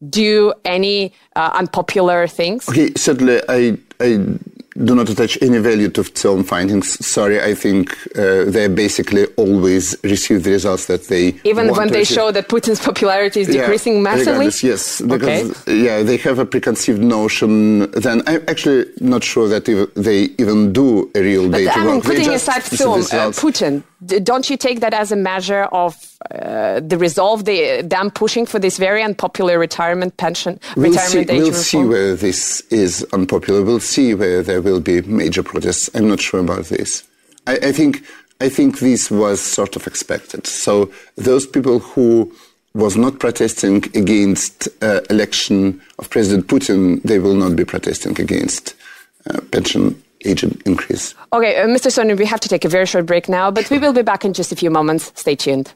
do any uh, unpopular things? Okay, certainly I, I do not attach any value to F T S O M findings. Sorry, I think uh, they basically always receive the results that they Even want when to they receive. show that Putin's popularity is decreasing yeah, massively? Regardless, yes, because okay. yeah, they have a preconceived notion. Then I'm actually not sure that ev- they even do a real but, data I mean, work. putting They just aside F T S receive O M, the uh, results. Putin, d- don't you take that as a measure of uh, the resolve, the, them pushing for this very unpopular retirement pension, We'll retirement see, age we'll reform? see whether this is unpopular. We'll see whether there will be major protests. I'm not sure about this. I, I think I think this was sort of expected. So those people who was not protesting against uh, election of President Putin, they will not be protesting against uh, pension age increase. Okay, uh, Mister Sonin, we have to take a very short break now, but we will be back in just a few moments. Stay tuned.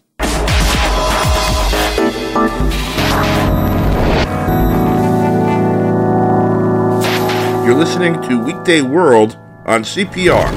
You're listening to Weekday World on C P R.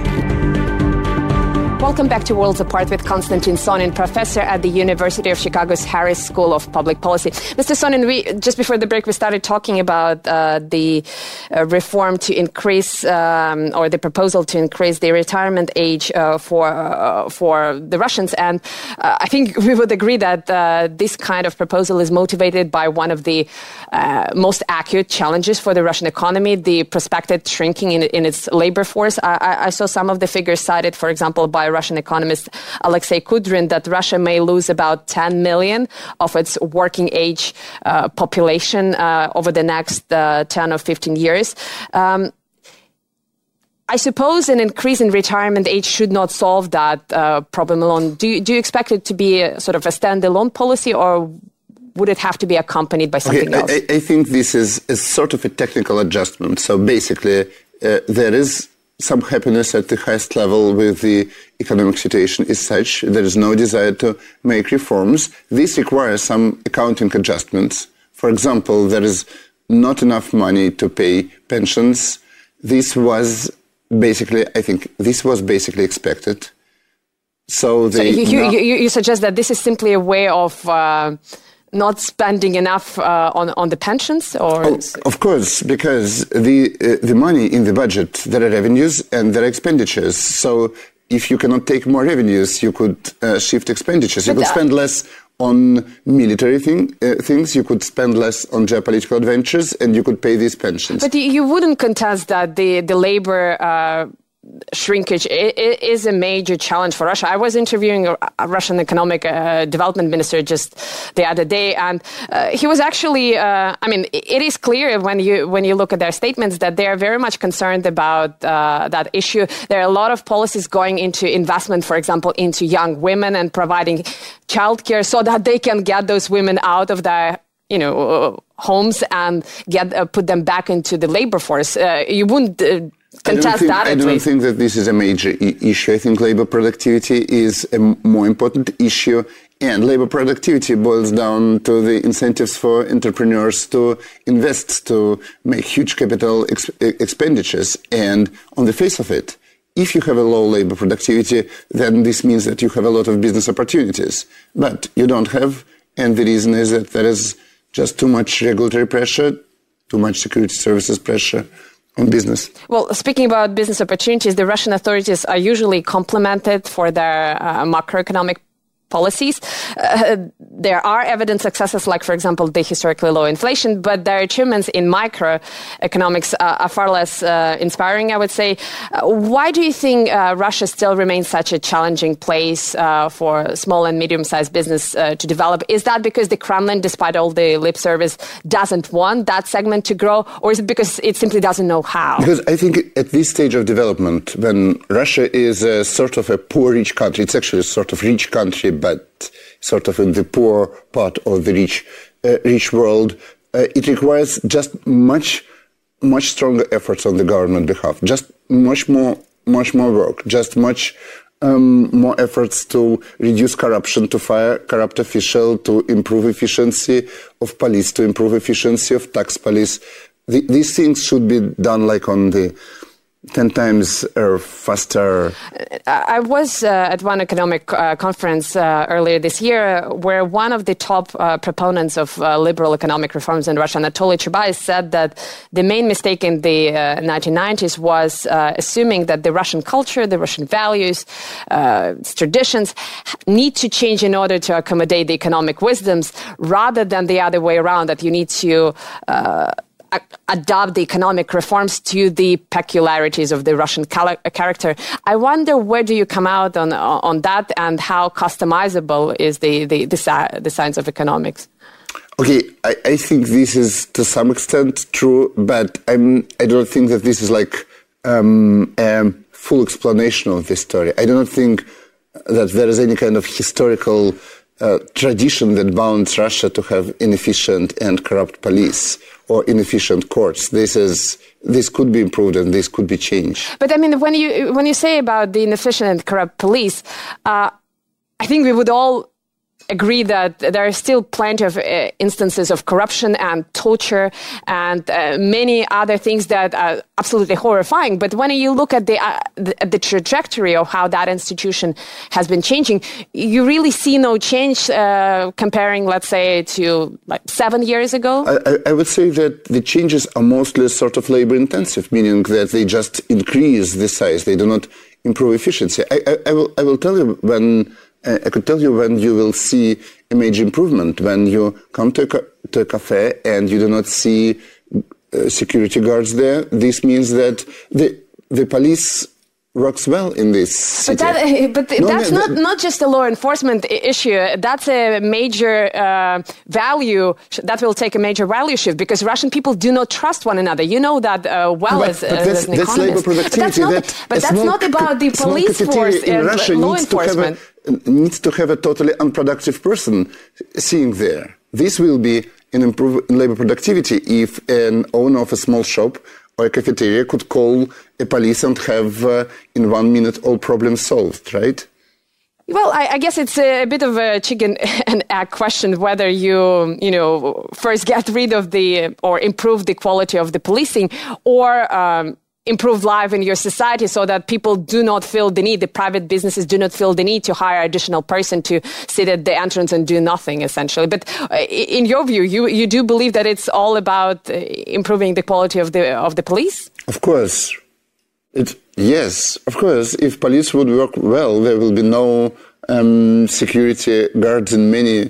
Welcome back to Worlds Apart with Konstantin Sonin, professor at the University of Chicago's Harris School of Public Policy. Mister Sonin, we, just before the break, we started talking about uh, the uh, reform to increase, um, or the proposal to increase the retirement age uh, for uh, for the Russians. And uh, I think we would agree that uh, this kind of proposal is motivated by one of the uh, most acute challenges for the Russian economy, the prospected shrinking in, in its labor force. I, I saw some of the figures cited, for example, by Russian economist Alexei Kudrin, that Russia may lose about ten million of its working age uh, population uh, over the next uh, ten or fifteen years. Um, I suppose an increase in retirement age should not solve that uh, problem alone. Do you, do you expect it to be a, sort of a standalone policy, or would it have to be accompanied by something okay, else? I, I think this is, is sort of a technical adjustment. So basically, uh, there is some happiness at the highest level with the economic situation is such. There is no desire to make reforms. This requires some accounting adjustments. For example, there is not enough money to pay pensions. This was basically, I think, this was basically expected. So, they so you, now, you, you, you suggest that this is simply a way of uh, not spending enough uh, on on the pensions, or oh, of course, because the uh, the money in the budget, there are revenues and there are expenditures. So if you cannot take more revenues, you could uh, shift expenditures. You But, could spend less on military thing, uh, things. You could spend less on geopolitical adventures, and you could pay these pensions. But you wouldn't contest that the the labor Uh shrinkage is a major challenge for Russia. I was interviewing a Russian economic uh, development minister just the other day, and uh, he was actually, uh, I mean, it is clear when you when you look at their statements that they are very much concerned about uh, that issue. There are a lot of policies going into investment, for example, into young women and providing childcare so that they can get those women out of their you know, homes and get uh, put them back into the labor force. Uh, you wouldn't uh, contest think, that. I don't think that this is a major I- issue. I think labor productivity is a m- more important issue, and labor productivity boils down to the incentives for entrepreneurs to invest, to make huge capital ex- expenditures. And on the face of it, if you have a low labor productivity, then this means that you have a lot of business opportunities. But you don't have, and the reason is that there is just too much regulatory pressure, too much security services pressure on business. Well, speaking about business opportunities, the Russian authorities are usually complimented for their uh, macroeconomic policies. Uh, there are evident successes, like, for example, the historically low inflation, but their achievements in microeconomics uh, are far less uh, inspiring, I would say. Uh, why do you think uh, Russia still remains such a challenging place uh, for small and medium-sized business uh, to develop? Is that because the Kremlin, despite all the lip service, doesn't want that segment to grow, or is it because it simply doesn't know how? Because I think at this stage of development, when Russia is a sort of a poor rich country, it's actually a sort of rich country, but sort of in the poor part of the rich, uh, rich world, uh, it requires just much, much stronger efforts on the government behalf, just much more, much more work, just much um, more efforts to reduce corruption, to fire corrupt officials, to improve efficiency of police, to improve efficiency of tax police. The, these things should be done like on the ten times uh, faster. I was uh, at one economic uh, conference uh, earlier this year where one of the top uh, proponents of uh, liberal economic reforms in Russia, Anatoly Chubais, said that the main mistake in the uh, nineteen nineties was uh, assuming that the Russian culture, the Russian values, uh, its traditions need to change in order to accommodate the economic wisdoms rather than the other way around, that you need to uh, adopt the economic reforms to the peculiarities of the Russian character. I wonder where do you come out on on that, and how customizable is the the, the, the science of economics? Okay, I, I think this is to some extent true, but I'm, I don't think that this is like um, a full explanation of this story. I do not think that there is any kind of historical uh, tradition that bounds Russia to have inefficient and corrupt police or inefficient courts. This is this could be improved and this could be changed. But I mean, when you when you say about the inefficient and corrupt police, uh, I think we would all agree that there are still plenty of uh, instances of corruption and torture and uh, many other things that are absolutely horrifying. But when you look at the, uh, the the trajectory of how that institution has been changing, you really see no change uh, comparing, let's say, to like seven years ago. I, I would say that the changes are mostly sort of labor intensive, meaning that they just increase the size. They do not improve efficiency. I, I, I will I will tell you when. I could tell you when you will see a major improvement, when you come to a, ca- to a cafe and you do not see uh, security guards there. This means that the the police works well in this city. But, that, but no, that's no, not, that, not just a law enforcement issue. That's a major uh, value, that will take a major value shift, because Russian people do not trust one another. You know that uh, well but, as, but as that's, an that's economist. labor productivity. But that's not, that but that's not about the police force and Russia law needs enforcement. To have a, needs to have a totally unproductive person seeing there. This will be an improvement in labor productivity if an owner of a small shop or a cafeteria could call a police and have uh, in one minute all problems solved, right? Well, I, I guess it's a bit of a chicken and egg question whether you, you know, first get rid of the or improve the quality of the policing, or um, improve life in your society so that people do not feel the need, the private businesses do not feel the need to hire additional person to sit at the entrance and do nothing, essentially. But in your view, you, you do believe that it's all about improving the quality of the of the police? Of course. It, yes, of course. If police would work well, there will be no um, security guards in many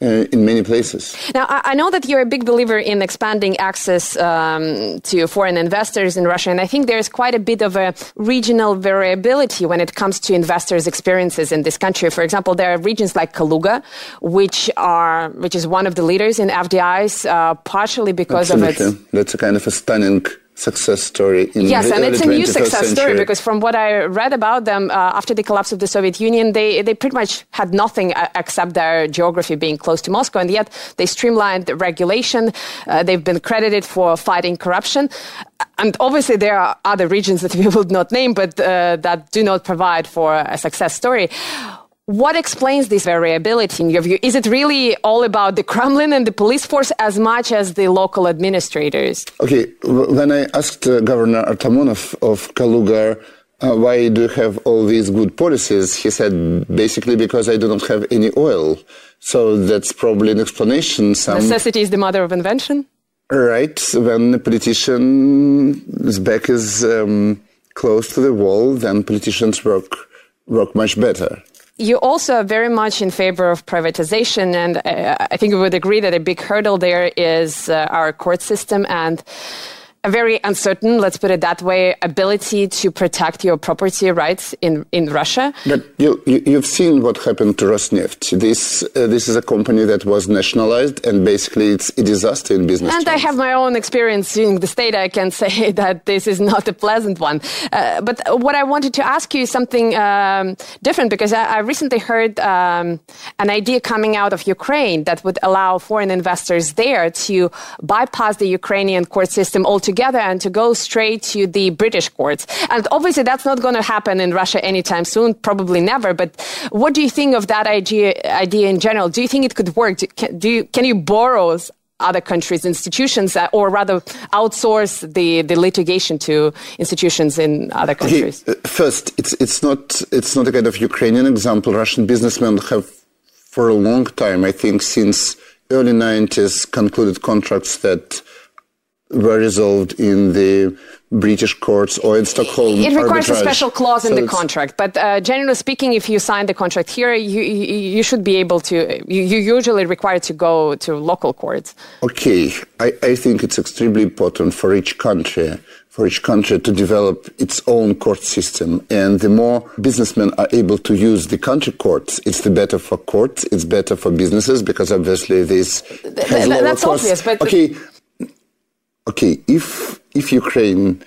uh, in many places. Now, I, I know that you're a big believer in expanding access um, to foreign investors in Russia, and I think there's quite a bit of a regional variability when it comes to investors' experiences in this country. For example, there are regions like Kaluga, which are which is one of the leaders in F D Is, uh, partially because Absolutely. of its... That's a kind of a stunning success story in yes, the and early it's a new twenty-first success century. story because from what I read about them, uh, after the collapse of the Soviet Union, they, they pretty much had nothing uh, except their geography being close to Moscow, and yet they streamlined the regulation. Uh, they've been credited for fighting corruption. And obviously there are other regions that we would not name, but uh, that do not provide for a success story. What explains this variability in your view? Is it really all about the Kremlin and the police force as much as the local administrators? Okay, when I asked uh, Governor Artamonov of Kaluga, uh, why do you have all these good policies, he said, basically because I do not have any oil. So that's probably an explanation. Some Necessity is the mother of invention? Right, when a politician's back is um, close to the wall, then politicians work work much better. You also are very much in favor of privatization, and uh, I think we would agree that a big hurdle there is uh, our court system and a very uncertain, let's put it that way, ability to protect your property rights in, in Russia. But you, you, you've seen what happened to Rosneft. This uh, this is a company that was nationalized, and basically it's a disaster in business. And terms. I have my own experience seeing the state. I can say that this is not a pleasant one. Uh, but what I wanted to ask you is something um, different, because I, I recently heard um, an idea coming out of Ukraine that would allow foreign investors there to bypass the Ukrainian court system altogether together and to go straight to the British courts. And obviously that's not going to happen in Russia anytime soon, probably never. But what do you think of that idea, idea in general? Do you think it could work? Do, can, do you, can you borrow other countries' institutions, uh, or rather outsource the, the litigation to institutions in other countries? Okay, uh, first, it's it's not it's not a kind of Ukrainian example. Russian businessmen have, for a long time, I think since early nineties, concluded contracts that were resolved in the British courts or in Stockholm. It requires arbitrage. a special clause in so the contract, but uh, generally speaking, if you sign the contract here, you, you, you should be able to, you, you usually required to go to local courts. Okay, I, I think it's extremely important for each country, for each country to develop its own court system. And the more businessmen are able to use the country courts, it's the better for courts, it's better for businesses, because obviously this has Th- lower That's costs. obvious, but... Okay. Okay, if if Ukraine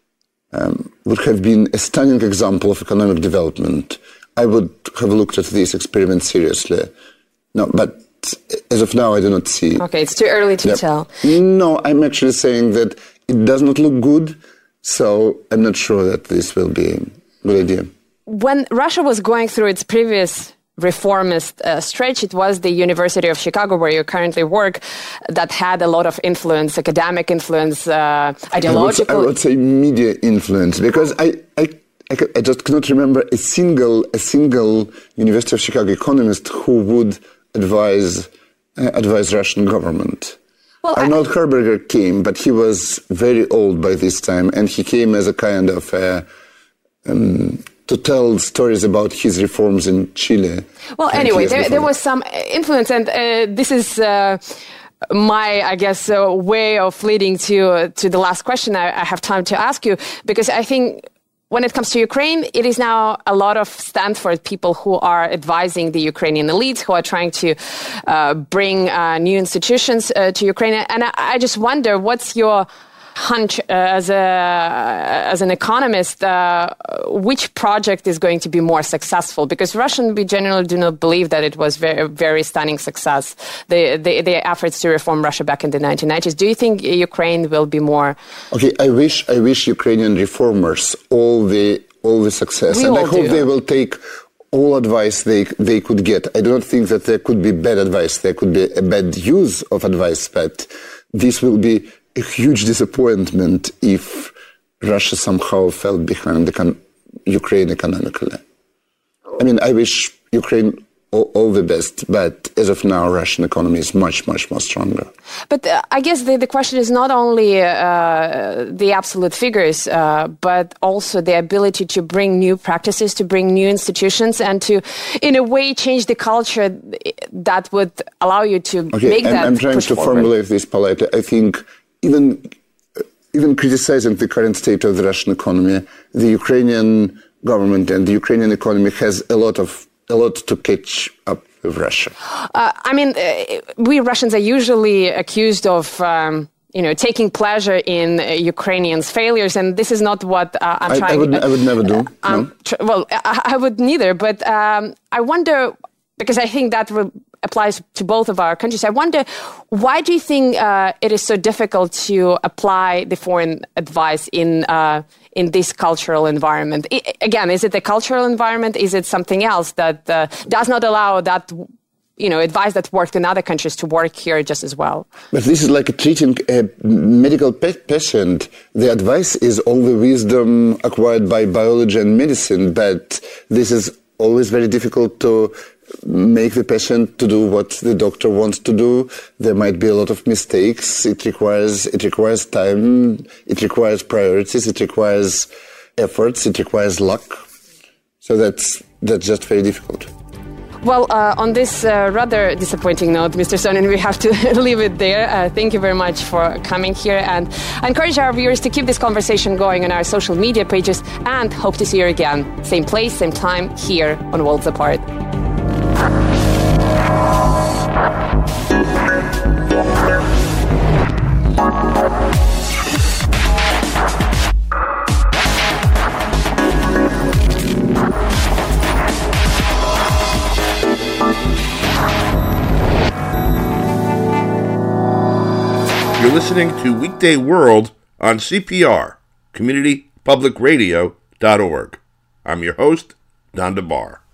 um, would have been a stunning example of economic development, I would have looked at this experiment seriously. No, but as of now, I do not see. Okay, it's too early to Yep. tell. No, I'm actually saying that it does not look good, so I'm not sure that this will be a good idea. When Russia was going through its previous reformist uh, stretch, it was the University of Chicago, where you currently work, that had a lot of influence, academic influence, uh, ideological... I would, I would say media influence, because I, I, I, I just cannot remember a single, a single University of Chicago economist who would advise, uh, advise Russian government. Well, Arnold Herberger came, but he was very old by this time, and he came as a kind of... Uh, um, to tell stories about his reforms in Chile. Well, anyway, there, there was some influence, and uh, this is uh, my, I guess, uh, way of leading to uh, to the last question I, I have time to ask you, because I think when it comes to Ukraine, it is now a lot of Stanford people who are advising the Ukrainian elites, who are trying to uh, bring uh, new institutions uh, to Ukraine. And I, I just wonder, what's your hunch uh, as a as an economist, uh, which project is going to be more successful? Because Russians, we generally do not believe that it was very very stunning success, the, the the efforts to reform Russia back in the nineteen nineties. Do you think Ukraine will be more? Okay, I wish I wish Ukrainian reformers all the all the success, We and I all hope do. they will take all advice they they could get. I do not think that there could be bad advice. There could be a bad use of advice, but this will be a huge disappointment if Russia somehow fell behind the con- Ukraine economically. I mean, I wish Ukraine all, all the best. But as of now, Russian economy is much, much more stronger. But uh, I guess the, the question is not only uh, the absolute figures, uh, but also the ability to bring new practices, to bring new institutions, and to, in a way, change the culture that would allow you to okay, make I'm, that I'm trying push to forward. formulate this politely. I think even even criticizing the current state of the Russian economy, the Ukrainian government and the Ukrainian economy has a lot of a lot to catch up with Russia. Uh, I mean, uh, we Russians are usually accused of, um, you know, taking pleasure in uh, Ukrainians' failures, and this is not what uh, I'm I, trying. I would, I would never do. Uh, no. tr- well, I, I would neither, but um, I wonder, because I think that will applies to both of our countries. I wonder, why do you think uh, it is so difficult to apply the foreign advice in uh, in this cultural environment? I, again, is it the cultural environment? Is it something else that uh, does not allow that, you know, advice that worked in other countries to work here just as well? But this is like treating a medical pe- patient. The advice is all the wisdom acquired by biology and medicine, but this is always very difficult to make the patient to do what the doctor wants to do. There might be a lot of mistakes. It requires it requires time. It requires priorities. It requires efforts. It requires luck. So that's that's just very difficult. Well, uh, on this uh, rather disappointing note, Mister Sonin, we have to leave it there. Uh, thank you very much for coming here, and I encourage our viewers to keep this conversation going on our social media pages, and hope to see you again. Same place, same time, here on Worlds Apart. You're listening to Weekday World on C P R, community public radio dot org. I'm your host, Don DeBar.